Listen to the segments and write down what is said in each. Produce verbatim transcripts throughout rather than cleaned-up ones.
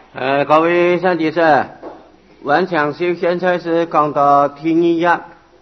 呃，各位兄弟姊，文强修现在是讲到第二页，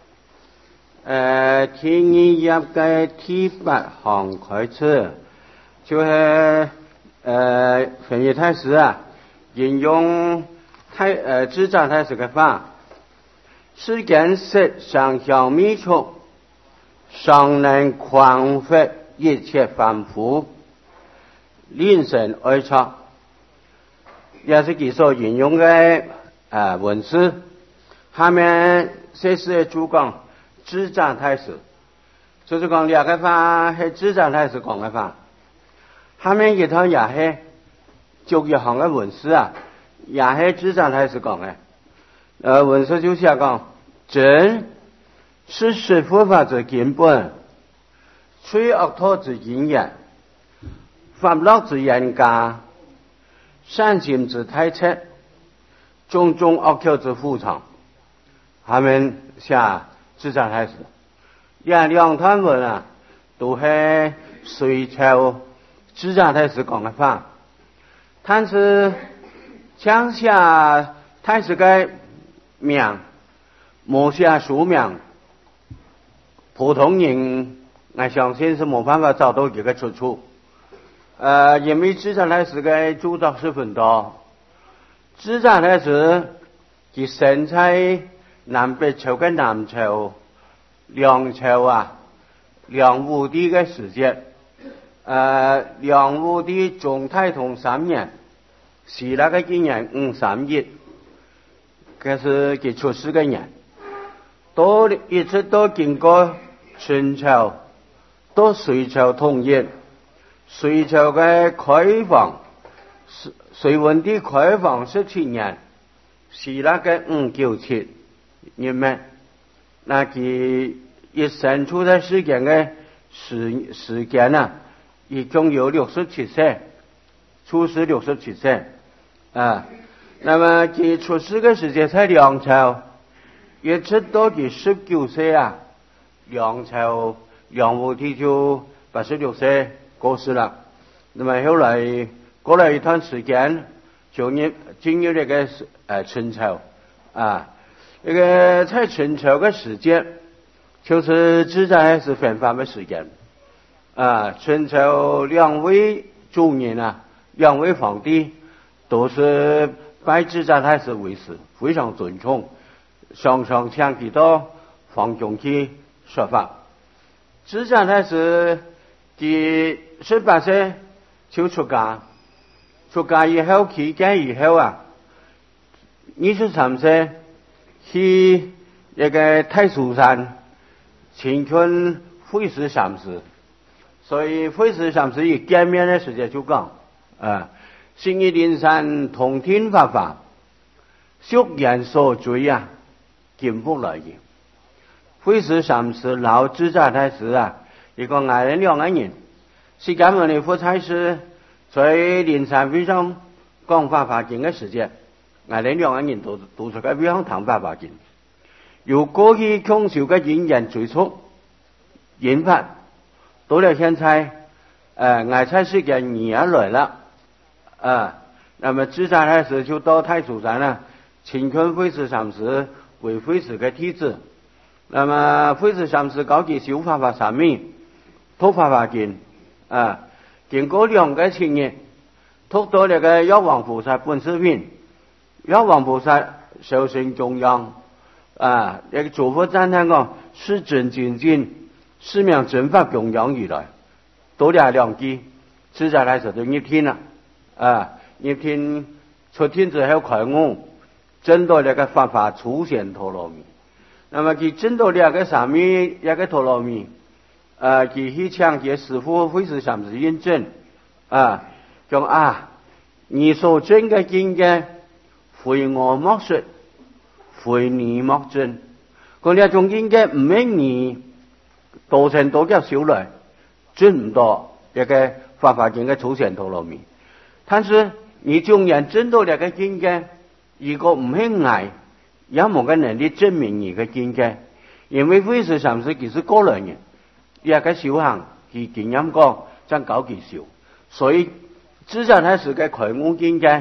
呃，第二页嘅第八行开始，就是呃，分业太师啊，引用太呃智障太师嘅话，世间实上向弥出，尚能狂发一切凡夫，令神哀察。也是佢所引用嘅啊文字，下面这是主讲智障太师，就是讲两个法系智障太师讲嘅法，下面一套也系就一行嘅文字啊，也系智障太师讲嘅。呃，文字就写讲，真是说佛法之根本，吹恶托之因缘，法乐之严格。善行之太彻，种种恶口之副场，他们下智障太师，两两段文啊，都是随朝智障太师讲的话，但是讲下太师的名，冇下书名，普通人我相信是冇办法找到一个出处。呃，因为智障太师的著作十分多，智障太师佢生在南北朝嘅南朝、梁朝啊，梁武帝嘅时节，呃，梁武帝中太同三年，是那个今年五三一，这是佢出世嘅年，都一直都经过春朝，到隋朝统一。隋朝嘅开放，隋文帝开放十七年，是那个五九七年咩？那佢一生出在世间嘅时时间啊，一共有六十七岁，出世六十七岁啊。那么佢出世嘅时间在梁朝，一直到佢十九岁啊，梁朝梁武帝就八十六岁。过世了，那么后来过了一段时间，就入进入那个呃春秋啊，那个在春秋的时间，就是智障太师分发的时间啊。春秋两位主人啊，两位皇帝都是拜智障太师为师，非常尊崇，常常请佢到皇宫去说法。智障太师佢十八岁就出家，出家以後期間以後啊，二十三歲去一個太叔山請求慧思上師，所以慧思上師一見面的時間就講啊，新一靈山通天法法，宿人所追啊，見不來嘅。慧思上師老智障太師啊，一個矮人兩個人。释迦牟尼佛才是在灵山非常讲法华经的时间，我哋两个人都读出个非常谈法华经。由过去空修嘅因缘追溯引发，到了现在，呃，我才是个年来了，啊，那么智障太师就到太祖山了，请求慧思上师为慧思嘅弟子，那么慧思上师搞起修法法三昧，读法华经。啊，经过两个青年，读到那个药王菩萨本视频，药王菩萨修行中央，啊，那个诸佛赞叹讲，是真精进，是名真法供养而来，多了两句，智障太师就入天啦，啊，入天出天之後開悟，證到那個法法出現陀羅蜜，那麼佢證到那個三昧一個陀羅蜜。呃，佢去請佢師父慧思上師認證啊，講啊，你所證嘅經嘅，非我莫說，非你莫證。講呢種經嘅唔係你道成道嘅修來，證唔到一個法華經嘅出現陀羅蜜。但是你縱然證到呢個經嘅，如果唔係捱，有冇個能力證明你嘅經嘅？因為慧思上師佢是過來人。一個修行，佢經驗講，將搞佢修，所以智障太師嘅開悟境界，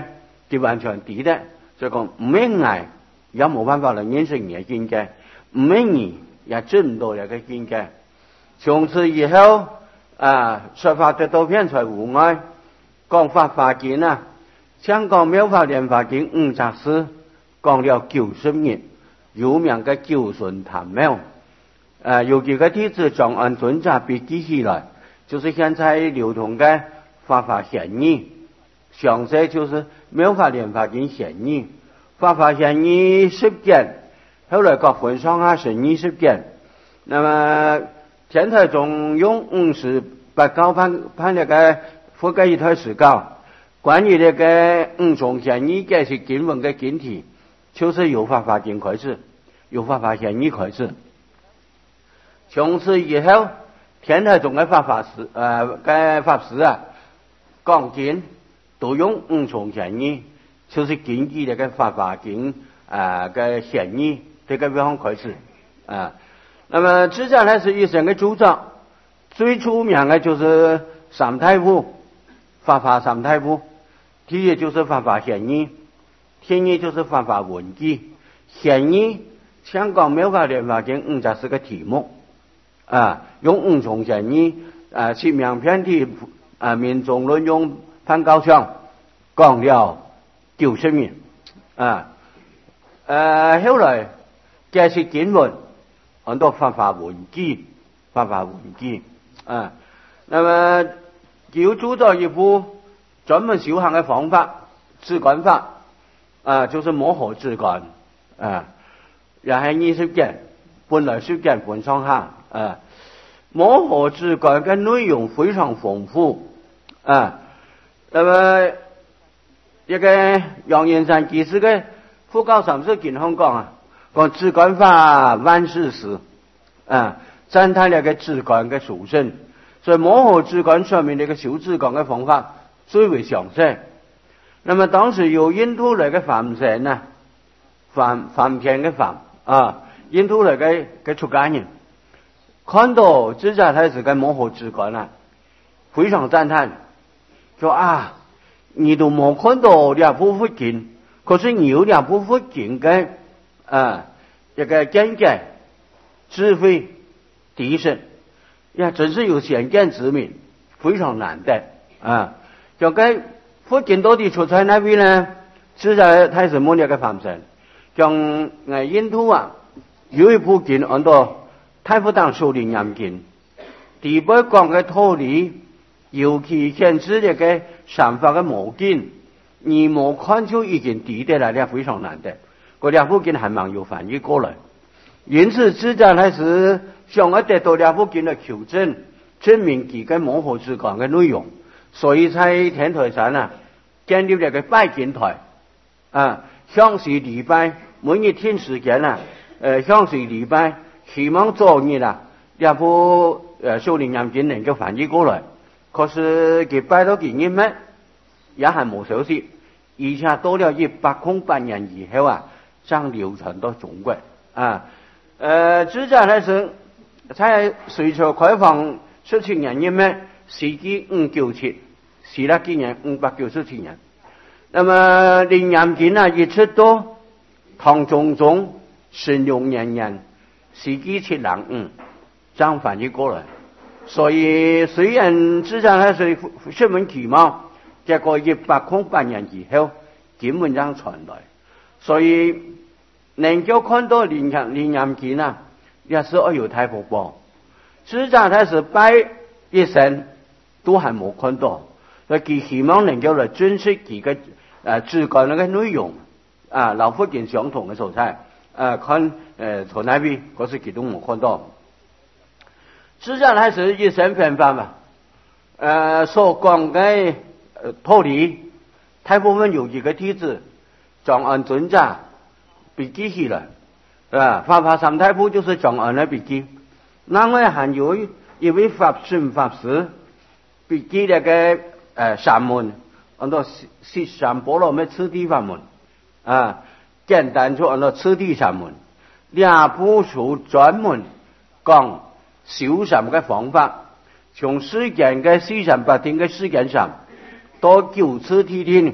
就完全抵的，所以講唔係愛也冇辦法嚟認識你嘅境界，唔係你也進唔到你嘅境界。從此以後啊，說法得到偏財無礙，講法華經啊，香港妙法蓮華經五十四講了九十年，有名嘅九順談妙。啊，有幾個弟子將按尊者筆記起來，就是現在流通嘅法華顯義，詳細就是妙法蓮華經顯義，法華顯義十卷，後來各分上下成二十卷。那麼天台中用五十八稿判判那個覆蓋一台史稿，關於那個五重顯義這是經文嘅經體，就是由法華經開始，由法華顯義開始。從此以後，天台中嘅法法師，呃，嘅法師啊，講經都用五重顯義，就是經記那個法華經啊嘅顯義，這個地方開始啊。那麼自在呢是一生嘅主張，最出名嘅就是三太傅，法華三太傅，第一就是法華顯義，第二就是法華文記，顯義香港妙法蓮華經五十四個題目。啊，用五重顯義啊，七名遍體啊，民眾論用潘高強講了九十年啊，呃，後來這是經文，很多法華文記，法華文記啊，那麼就主張一部專門修行的方法，止觀法啊，就是摩訶止觀啊，也係二十卷，本來十卷本上下。啊，摩訶止觀嘅內容非常豐富啊。那麼一個楊延山居士嘅佛教三十經上講啊，講止觀法萬事實啊，讚歎那個止觀嘅殊勝。所以摩訶止觀上面呢個修止觀嘅方法最為詳細。那麼當時有印度嚟嘅梵神啊，梵梵天嘅梵啊，印度嚟嘅嘅出家人。看到自在太子嘅摩訶止觀啊，非常讚嘆，說啊，你都冇看到兩部佛經，可是你有兩部佛經嘅啊一個見解、智慧、提升，呀，真是有先見之明，非常難得啊！就該佛經到底出在哪邊呢？自在太子摩尼嘅梵神，將誒印度啊有一部經按到。太福堂修煉嚴經，第八講嘅道理，尤其顯示呢個三法嘅無盡，你冇看就已經抵得來了，非常難得。嗰兩部經還蠻有翻譯過來，因此自在係是想要得到兩部經嘅求證，證明佢嘅摩訶止觀嘅內容，所以在天台山啊建立了個拜經台啊，向時禮拜，每日聽時間啊，誒向時禮拜。希望早日啦，兩部呃修煉嚴經能夠翻譯過來，可是佢拜到幾年咩，也係冇消息，而且到了一百空八年以後啊，將流傳到中國啊。呃，自在係是在隋朝開放十七年一咩，世紀五九七，死了幾年五百九十七年。那麼靈嚴經啊，一直到唐中宗十六年年。世紀七零五，這樣翻譯過來。所以雖然自在係是十分奇妙，結果一百空八年以後，經文這樣傳來。所以能夠看到靈嚴靈嚴經啊，也是要有大福報。自在係是拜一生都還冇看到，所以佢希望能夠來珍惜佢嘅誒止觀那個內容啊，老佛經相同嘅所在。啊，看，呃，從那邊嗰時佢都冇看到。自在係是一生偏法嘛，呃，所講嘅道理，大部分有幾個弟子將按尊者筆記起來，啊，法華三太傅就是將按嘅筆記。另外還有一位法順法師筆記那個呃三門，按照十三波羅蜜次第法門，啊。簡單就按照次第三門，兩部書專門講修禪嘅方法，從世間嘅四禪八定嘅世間上，到九次諦聽，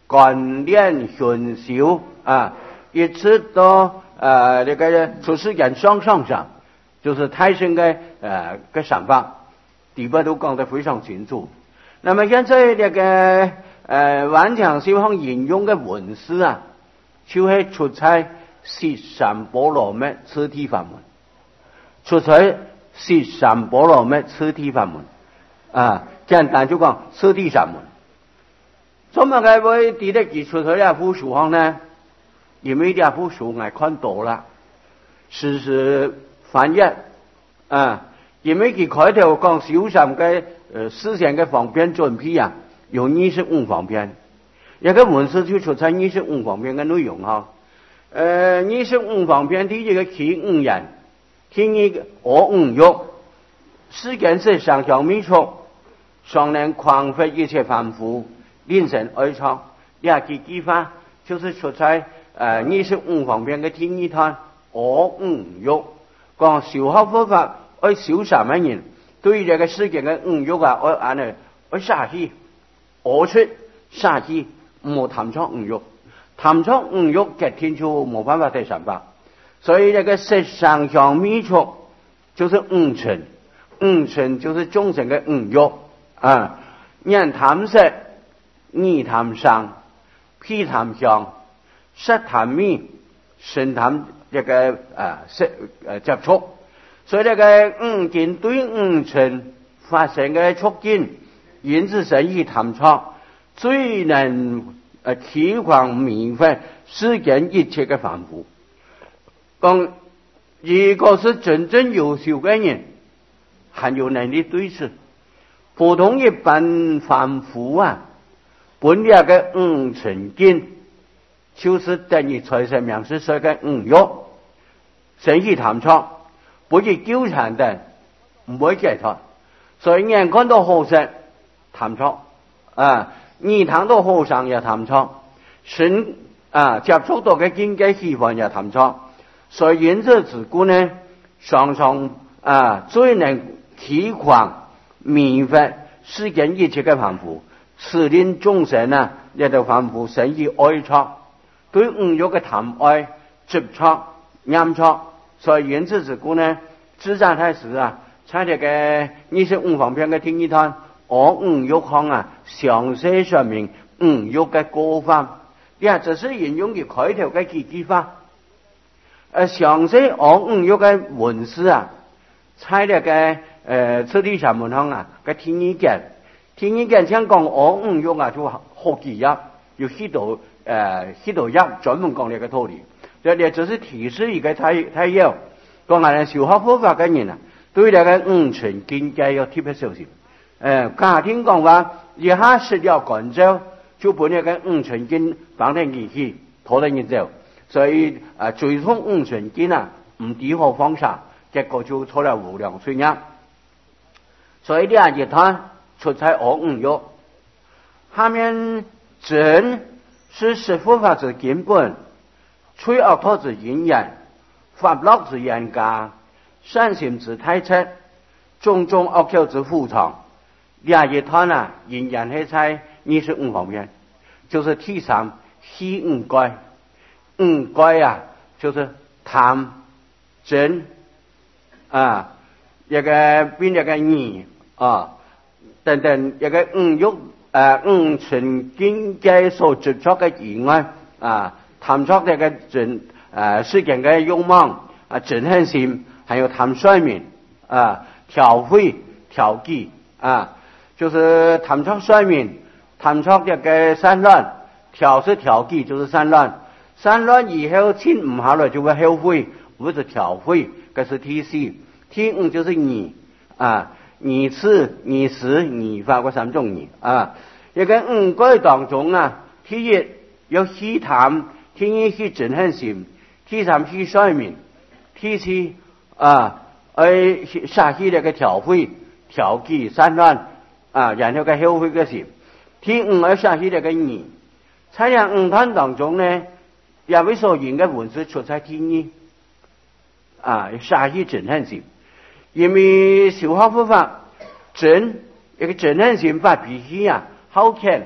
干练熏修啊，一直到呃那个出世间上上上，就是太上的呃个想法，地方都讲得非常清楚。那么现在那个呃顽强西方引用的文字啊，就是出在十三波罗蜜次第法门，出在十三波罗蜜次第法门啊，简单就讲次第法门。怎么个会抵得起出来这幅书方呢？因为这幅书我看多了，事实翻译啊，因为佢开头讲小三嘅呃思想嘅方面准备啊，有二十五方面，一個文字就出在二十五方面嘅內容哈。呃，二十五方面第一個起五人，第二個我五欲，世間是上上密促，尚能狂發一切凡夫，令神哀怆。呢幾句話就是出在呃二十五方面嘅第二段我五欲，講修學佛法愛修三萬人，對於這個世間嘅五欲啊，愛按呢愛殺氣，我出殺氣，唔好貪錯五欲。貪錯五欲嘅天就冇辦法得善法，所以這個色上上密促就是五塵，五塵就是眾生嘅五欲啊。人貪色，意貪香，脾貪香，舌貪味，身貪這個啊色呃接觸，所以這個五境對五塵發生嘅促進，因此生意貪錯，最能呃，提廣明白世間一切嘅凡夫。講如果是真正優秀嘅人，很有能力對治。普通一般凡夫啊，本來嘅五塵境，就是等於財神明是說嘅五欲，生意貪錯，不是糾纏的，唔會解脫。所以人看到好食貪錯啊。你談到好上也貪錯，身啊接觸到嘅境界喜歡也貪錯，所以因此自古呢，常常啊最能提廣明白世間一切嘅凡夫，使令眾生啊呢度凡夫生意愛錯，對五欲嘅貪愛執錯念錯，所以因此自古呢，自在太師啊，在這個二十五方面嘅聽一談。我五欲行啊，詳細說明五欲嘅過法。呀，這是引用嘅開頭嘅幾句話。誒，詳細我五欲嘅文字啊，在呢個誒次第三門行啊嘅第二件，第二件想講我五欲啊，就好幾頁，有許多誒許多頁專門講呢個道理。這裡只是提示一個太太要，講下咧修學佛法嘅人啊，對呢個五塵境界要特別小心。誒，家庭講話，一下食了乾燥，就把那個五塵境放喺入去，拖得人走。所以啊，追蹤五塵境啊，唔抵好方法，結果就出了無量罪業。所以呢一段出在我五欲，下面真是是佛法之根本，摧惡道之因緣，法樂之緣家，善行之太測，種種惡口之副藏。呢一段啊，仍然係在二十五方面，就是第三四五戒，五戒啊，就是貪、嗔啊，一個邊一個疑啊，等等一個五欲啊五塵境界所執着嘅以外啊，貪着呢個嗔啊世間嘅慾望啊，嗔恨心，還有貪衰眠啊，調慧調忌啊。就是貪着衰眠，貪着這個散亂，調是調忌，就是散亂。散亂以後停唔下來就會後悔，不是調悔，這是第四。第五就是疑啊，疑次、疑時、疑法嗰三種疑啊。一個五戒當中啊，第一有喜貪，第二是嗔恨心，第三是衰眠，第四啊，誒殺氣那個調悔、調忌、散亂。啊，然後嘅後悔嘅事，第五而下去呢個疑，在兩五段當中呢，也為所引嘅文字出在第二，啊，下去嗔恨心，因為修學佛法，嗔一個嗔恨心發脾氣啊，好強，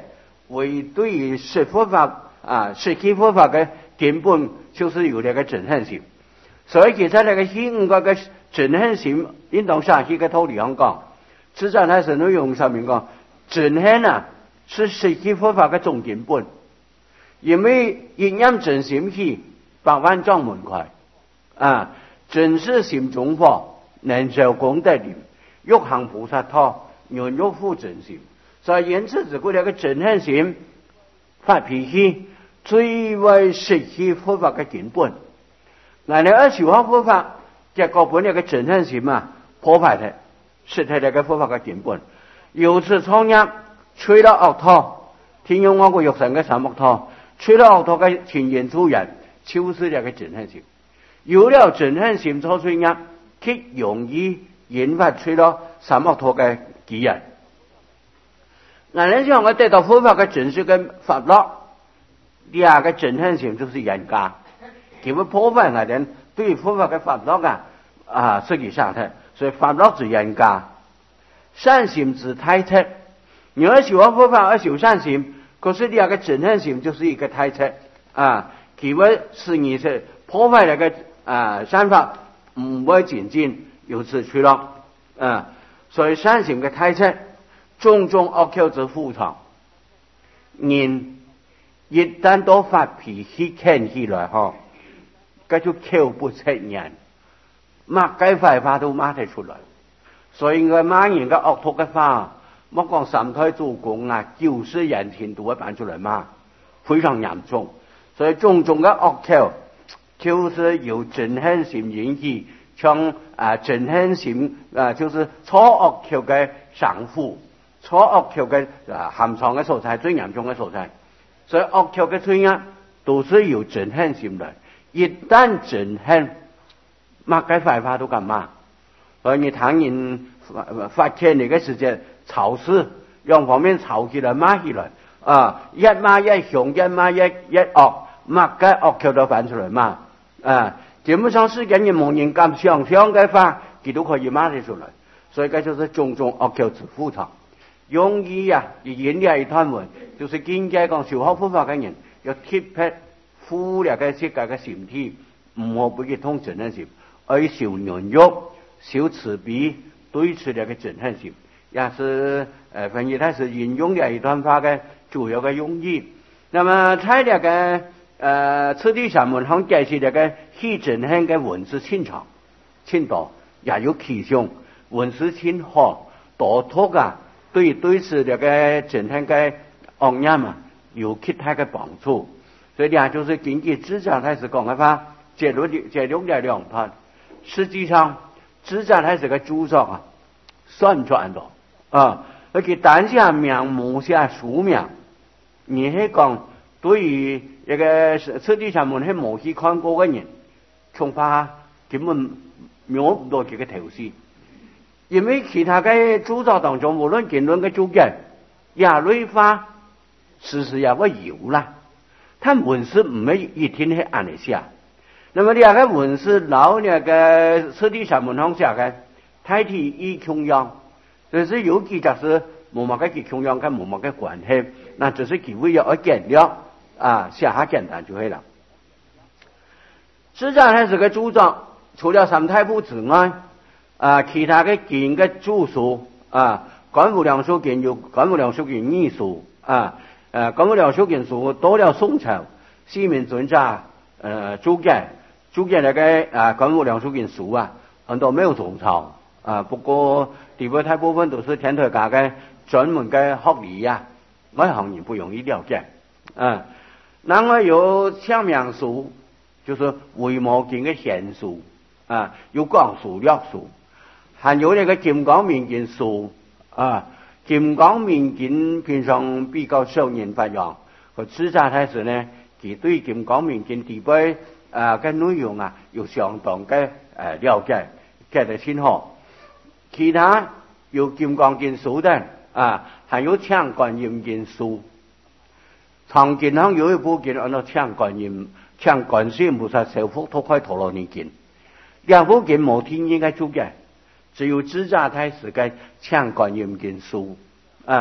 为对于实佛法啊实际佛法嘅根本就是有那个震撼性。所以其實那個顯五個嘅震撼性，應當上去嘅道理上講，至少喺神內容上面講，震撼啊是實際佛法嘅總根本。因為一念真心起，百萬障門開啊，真是心中佛，能受功德力，欲行菩薩道，願欲復真心。所以因此，如果那個震撼性發脾氣，最為實際佛法嘅根本。嗱，你而修學佛法，結果本那個震撼性啊，破壞佢，是佢那個佛法嘅根本。由此創業，吹到惡土，聽用我個肉身嘅三惡土，吹到惡土嘅天然自然，就是那個震撼性。有了震撼性做吹業，極容易引發吹到三惡土嘅機緣。嗱，你想我得到佛法嘅真實嘅法律，第二個震撼性就是人格。佢會破壞我哋對佛法嘅法律啊啊實際上睇，所以法律是人格，善心是態質。你要修學佛法而修善心，可是第二個震撼性就是一個態質啊，佢會使你是破壞那個啊善法唔會前進，由此去咯啊。所以善心嘅態質，種種惡口之副廠，人一旦都發脾氣傾起來嗬。佢就口不出言，罵雞壞話都罵得出來。所以我罵人嘅惡毒嘅話，莫講三胎做工啊，就是人天都會辦出來罵，非常嚴重。所以種種嘅惡口，就是由震撼性引起，像啊震撼性啊，就是錯惡口嘅上負，錯惡口嘅啊含藏嘅所在，最嚴重嘅所在。所以惡口嘅出現，都是由震撼性來。一旦震撼，罵該壞話都敢罵。而你唐人發發現那個時間吵事，兩方面吵起來罵起來啊，一罵一凶，一罵一一惡，罵該惡口都翻出來罵啊。基本上世間人冇人敢想象嘅話，佢都可以罵得出來。所以這就是種種惡口之副廠。容易呀，而引嚟一團文，就是今日講修學佛法嘅人要貼撇。富了嘅世界嘅心體，唔好俾佢通震撼性，而修忍辱、修慈悲，對此了嘅震撼性，也是誒，反正它是引用了一段話嘅主要嘅用意。那麼在了嘅誒次第上門行解釋了嘅起震撼嘅文字清長、清多，也有其上文字清好，多托啊，對對此了嘅震撼嘅惡念啊，有其他嘅幫助。所以呢，就是根據智者開始講嘅話，揭露揭露了兩段。實際上，智者開始嘅著作啊，算轉咗啊，而且單下名目下書名，你係講對於一個實際上門係冇去看過嘅人，恐怕根本描唔到佢嘅頭緒。因為其他嘅著作當中，無論經論嘅注解，也類化，事實也會有啦。他文字唔係一天係按嚟寫，那麼兩個文字老那個實際上門行寫嘅，太體以窮樣，就是有幾隻是冇乜嘅窮樣，跟冇乜嘅關係，那只是佢會有一簡略啊，寫下簡單就係啦。實際上係這個著作，除了三太部之外，啊，其他嘅經嘅著述啊，觀無量壽經有觀無量壽經二述啊。呃，觀無量壽經書到了宋朝，西明尊者呃注解注解那個啊觀無量壽經書啊，很多沒有宋朝啊，不過地位大部分都是天台家嘅專門嘅學理呀，外行人不容易了解啊。另外有唱名書，就是維摩經嘅顯書啊，有廣書略書，還有那個金剛明經書啊。金剛明經平常比較少人發揚，和智者開始呢，佢對金剛明經地位啊嘅內容啊，有相當嘅誒了解，解得清楚。其他有金剛經書的啊，還有唱觀音經書。藏經上有一部經按照唱觀音、唱觀世音菩薩受福托開陀羅尼經，兩部經冇聽應該注解。只有智者開始嘅唱觀音經書啊，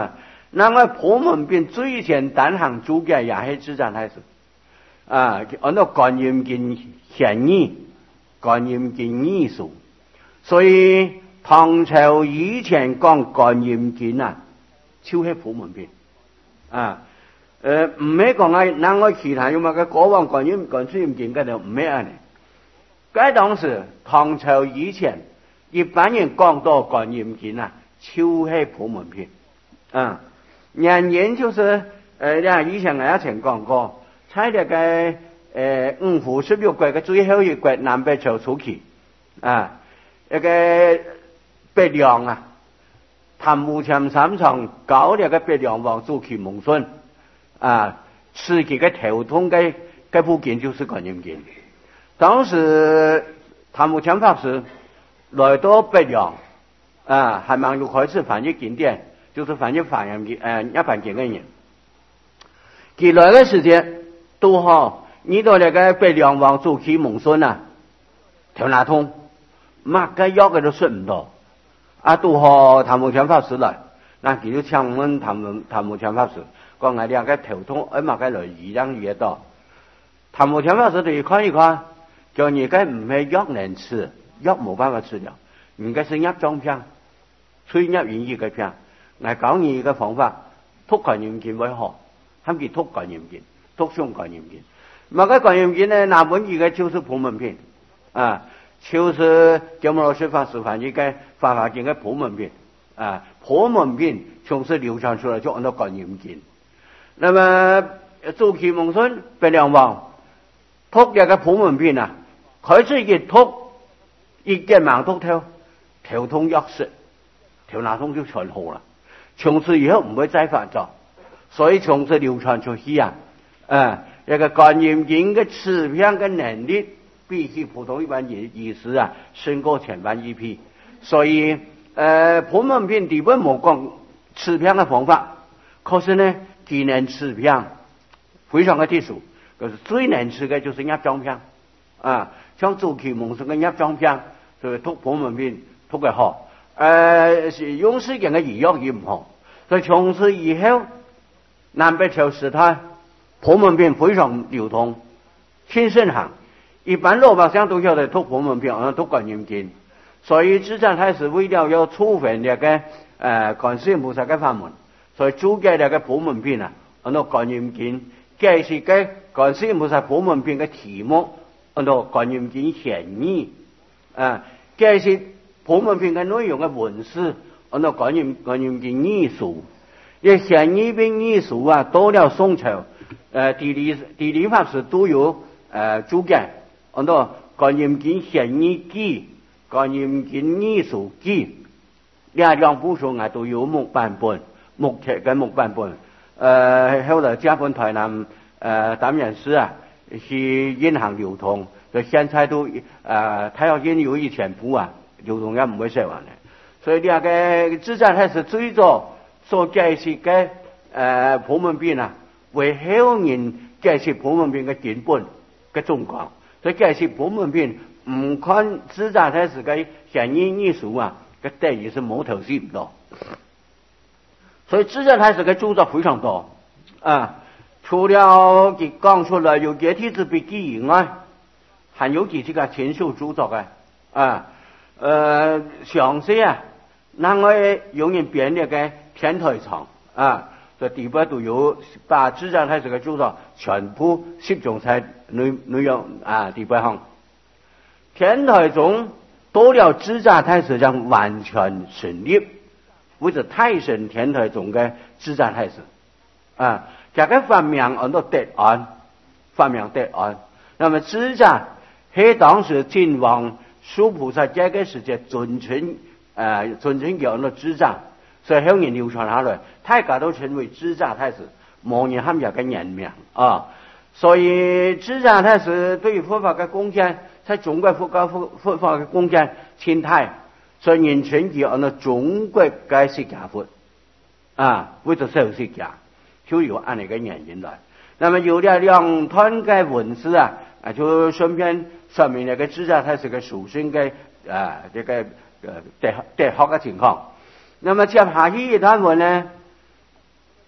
那么普门品最简单行主嘅也係智障太師啊，按照觀音經顯義，觀音經義數，所以唐朝以前講觀音經啊，超係普門品啊。誒唔係講係，那我其他有乜嘅過往觀音觀世音經嗰度唔係啊呢？該當時唐朝以前一般人講到觀音經啊，超係普門品啊。原因就是誒，你以前我也曾講過，喺呢個誒五胡十六國嘅最後一國南北朝初期啊，一個北涼啊，譚無謙三藏搞呢個北涼王朱祁蒙孫啊，刺激嘅頭痛嘅嘅部件就是觀音經。當時譚無謙法師來到北涼啊，還忙就開始翻譯經典。就是翻譯梵音經，誒一般經嘅人，佢來嘅時間都好，遇到那個北涼王朱祁蒙孫啊，頭拿痛，乜嘅藥佢都食唔到，啊都好譚無謙法師來，那佢就請問譚無譚無謙法師，講我哋個頭痛，誒乜嘅來醫養醫到，譚無謙法師就一看一看，叫你嘅唔係藥能吃，藥冇辦法治療，你嘅是入裝片，吹入演繹嘅片。我講你嘅方法，讀觀音經為好，他們讀觀音經，讀誦觀音經。那個觀音經呢，那本譯嘅就是普門品啊，就是叫我老師法師翻譯嘅《法華經》嘅普門品啊，普門品從此流傳出來就按照觀音經。那麼朱祁蒙孫北涼王讀這個普門品啊，開始一讀一見盲讀頭，頭痛藥食，頭拿痛就全好了。從此以後唔會再發作，所以從此流傳出去啊，啊，一個觀音經嘅持片嘅能力，比起普通一般醫醫師啊，勝過千萬一匹。所以，誒、呃，普門品基本冇講持片嘅方法，可是呢，佢能持片非常嘅特殊，就是最難持嘅就是入裝片啊，像朱祁蒙孫嘅入裝片，就讀普門品讀得好。誒、呃，是用時間嘅醫藥也唔好，所以從此以後，南北朝時代普門品非常流通，天盛行。一般老百姓都曉得讀普門品，讀觀音經。所以智障太師為了要觸發這個誒觀世音菩薩嘅法門，所以注解這個普門品啊，按照觀音經，這是個觀世音菩薩普門品嘅題目，按照觀音經顯義啊，這是普門品嘅內容嘅文字，按照觀音觀音經義數，這顯義並義數啊，到了宋朝，誒地理地理法師都有誒注解，按照觀音經顯義記、觀音經義數記，呢兩部書啊都有木版本，目前嘅木版本，誒後來加本台南誒擔任師啊，是銀行流通，就現在都誒他要印有一千部啊。流通也唔會寫完嘅，所以呢個智障太師最早所解釋嘅誒普門品啊，為後人解釋普門品嘅根本嘅狀況，所以解釋普門品唔看智障太師嘅顯義義數啊，嘅定義是冇頭緒唔到，所以智障太師嘅著作非常多啊，除了佢講出來有解體之筆記以外，還有幾個親手著作嘅啊。呃，詳細啊，那我用人編列嘅天台藏啊，這地方都有把智障太師嘅著作全部集中在內內容啊地方上。天台宗到了智障太師將完全成立，或者太上天台宗嘅智障太師啊，這個發明按照德安，發明德安。那麼智障係當時晉王蘇菩薩這個時節尊稱誒尊稱叫做智障，所以後人流傳下來，大家都稱為智障太師，冇人喊有個人名啊。所以智障太師對於佛法嘅貢獻，在中國佛教佛佛法嘅貢獻清太，所以人稱佢按照中國嘅釋迦佛啊，為咗受釋迦，就有按呢個原因來。那麼有了兩段嘅文字啊，啊就順便說明那個智障太師嘅屬性嘅啊這個呃德德學嘅情況。那麼接下去一段文呢，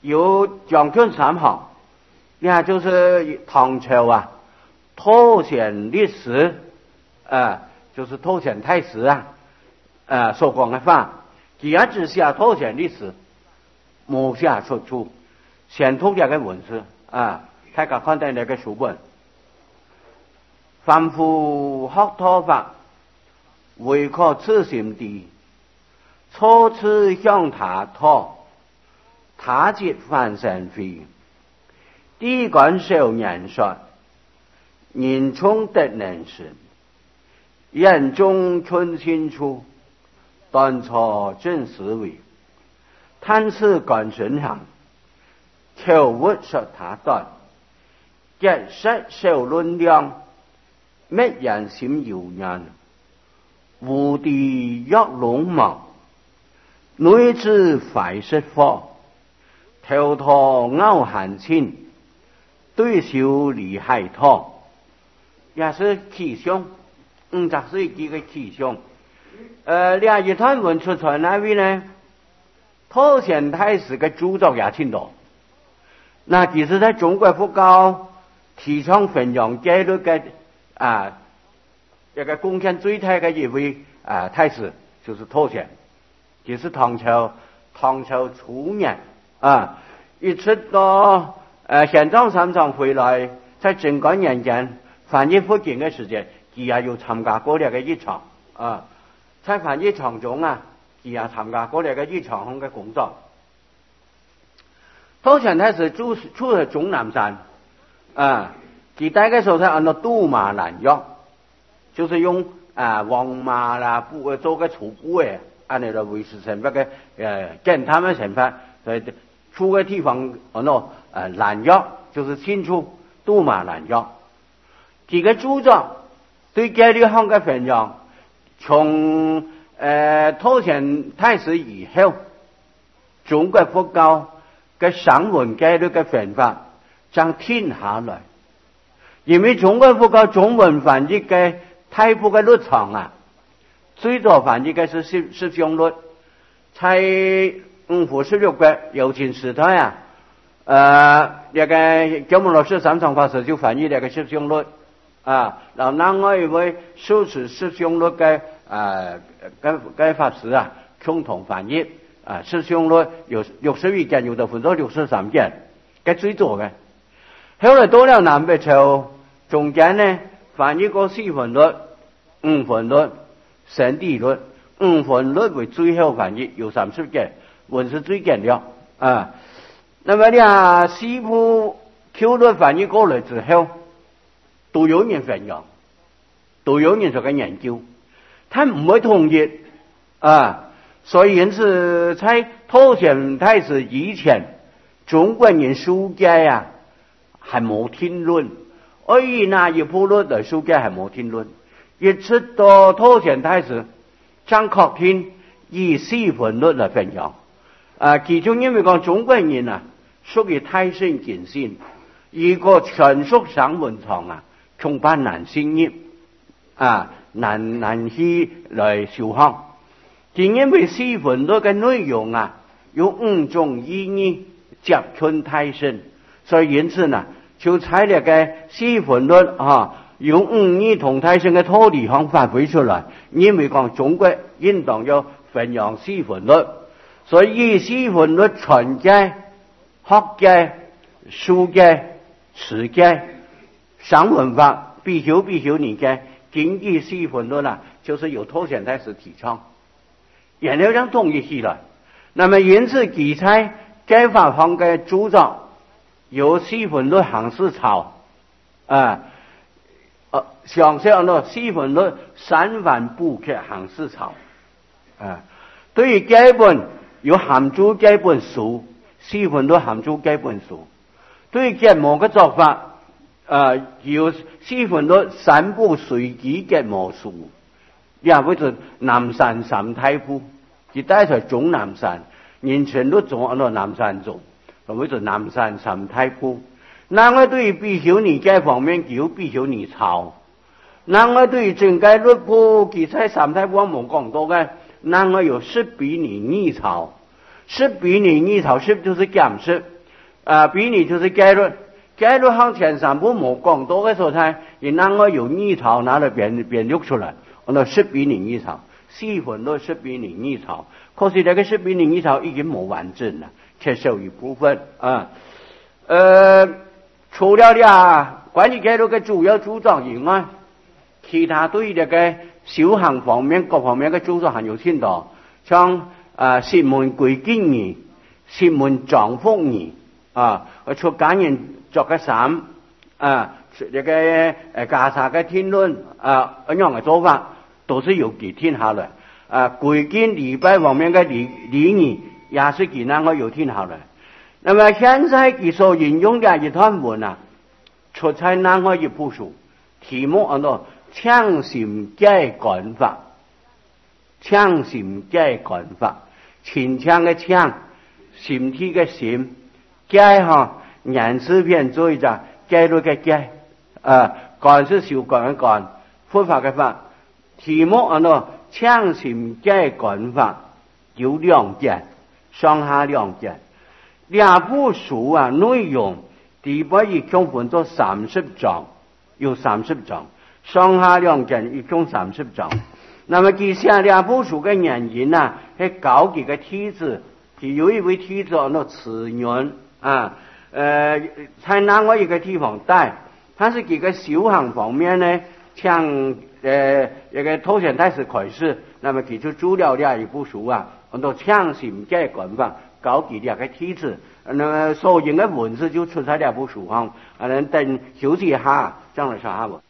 有将军三行，你看就是唐朝啊，拓显历史，呃，就是拓显太史啊，呃，所讲的话，几案之下拓显历史，无下出处，显通这个文字啊，大家看到那个书本，凡夫学托法，唯可自心地，初次向他托。他节凡神非，地感受年说，人冲得能事，人中春清楚，断错正思维，贪次感神行，求活说他断，结实受论量，灭人心有人，无地若龙毛，女子快失火。头陀拗寒亲，对手离海托，也是气象，五十世纪的气象。呃，两日谈文出传那位呢，拓显太史的著作也挺多。那其实在中国佛教提倡弘扬戒律的啊一个贡献最大的一位啊太史就是拓显，就是唐朝唐朝初年。啊，一直到呃玄奘三藏回来，在贞观年间翻译佛经的时间，他也有参加过那个一场啊，在翻译场中啊，他也参加过那个一场的工作。拓显太史住住在终南山啊，他大概说是按照杜马南药，就是用啊黄马啦布做个储布诶，按那个维持成那个呃健康的成分，所以。出个地方，哦喏，呃，南药就是清楚杜马南药。几个著作对戒律行的弘扬，从呃拓显太史以后，中国佛教嘅散文戒律嘅弘法將停下來，因為中國佛教中文翻譯嘅太部嘅律場啊，最多翻譯嘅是十十相律，在。五胡十六國有情時代啊，呃，那個九門老師三藏法師就翻譯那個十相律啊，然後另外一位受持十相律嘅啊，嘅嘅法師啊，共同翻譯啊，十相律有六十一件，有的分到六十三件，嘅最多嘅。後來到了南北朝，中間呢翻譯過四分律、五分律、聖諦律，五分律為最後翻譯，有三十件。文是最简了啊，那么呢，西部 Q 律翻译过来之后，都有人弘扬，都有人做个研究，他唔会统一啊，所以因此在拓显太史以前，中国人书家呀还冇听论，而以那一部律的书家还冇听论，一直到拓显太史张确听以四分律来弘扬。啊，其中因為講中國人啊，屬於太深見性，如果全屬散文堂啊，恐怕難信業啊，難難去來受行。正因為四分律嘅內容啊，有五種意義集群太深，所以因此呢，就採呢個四分律啊，用五義同太深嘅套理方發揮出來。因為講中國應當要弘揚四分律。所以四分律傳戒、學戒、書戒、持戒、散文法、必修必修年戒，經濟四分律啊，就是由拓顯太史提倡，然後將統一起來。那麼因此記載戒法方嘅主張，由四分律行思潮啊，呃，詳細按照四分律三番補缺行思潮啊，對於戒本。有含住基本書，四分律含住基本書。對結魔嘅做法，呃，有四分律三部隨機結魔書，也會做南山三太傅，佢帶出中南山，人全都做按照南山做，就會做南山三太傅。另外對於必修年戒方面，有必修年抄。另外對於整個律譜，其實三太傅冇講到嘅。另外有十比擬擬抄，十比擬擬抄，十就是減十， 啊，比拟就是戒律，戒律向前三部冇講到嘅所在，然啱我由二頭拿嚟變變喐出嚟，我哋十比零二頭，四分都十比零二頭，可是呢個十比零二頭已經冇完整啦，缺少一部分啊。呃，除了呀關於戒律嘅主要主張以外，其他對呢個修行方面各方面嘅主張還有挺多，像啊十門歸敬義、十門降福義啊，出家人作嘅三啊，呢個誒袈裟嘅天論啊一樣嘅做法，都是由佢聽下來啊。歸敬禮拜方面嘅禮禮儀也是佢能夠有聽下來。那麼現在佢所引用嘅一段文啊，出在南海一部書，題目叫做強心戒觀法，強心戒觀法，清強嘅強，身體嘅心，戒哈言詞片做一隻戒律嘅戒，啊，觀是修觀嘅觀，佛法嘅法，題目叫做強心戒觀法，有兩件，上下兩件。兩部書啊，內容第八一共分作三十章，有三十章，上下兩件一共三十章。那麼佢寫兩部書嘅原因啊，係搞幾個梯子，佢有一位梯子叫做慈雲啊，呃，在哪個一個地方帶，但是幾個修行方面呢，像呃一個頭前開始開始，那麼佢就做了兩一部書啊，叫做強心戒觀法。搞幾兩個梯子，那所用嘅文字就出在兩部書上，啊，等休息一下，將來上下文。